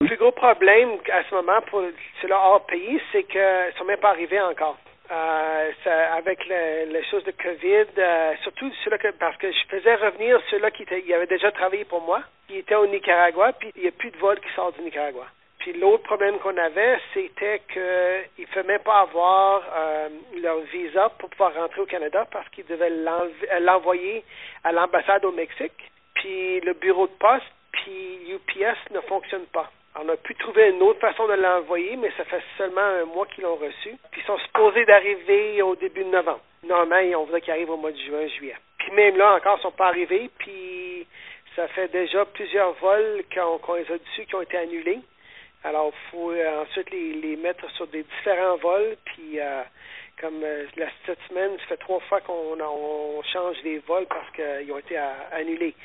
plus gros problème à ce moment pour ceux-là hors pays, c'est qu'ils ne sont même pas arrivés encore. Avec les choses de COVID, surtout ceux-là parce que je faisais revenir ceux-là qui avaient déjà travaillé pour moi, qui étaient au Nicaragua, puis il n'y a plus de vol qui sort du Nicaragua. Puis l'autre problème qu'on avait, c'était qu'ils ne pouvaient même pas avoir leur visa pour pouvoir rentrer au Canada parce qu'ils devaient l'envoyer à l'ambassade au Mexique. Puis le bureau de poste, puis UPS ne fonctionne pas. On a pu trouver une autre façon de l'envoyer, mais ça fait seulement un mois qu'ils l'ont reçu. Puis ils sont supposés d'arriver au début de novembre. Normalement, on voudrait qu'ils arrivent au mois de juin, juillet. Puis même là, encore, ils ne sont pas arrivés. Puis ça fait déjà plusieurs vols qu'on les a dessus qui ont été annulés. Alors, il faut ensuite les mettre sur des différents vols. Puis comme cette semaine, ça fait 3 fois qu'on change les vols parce qu'ils ont été annulés.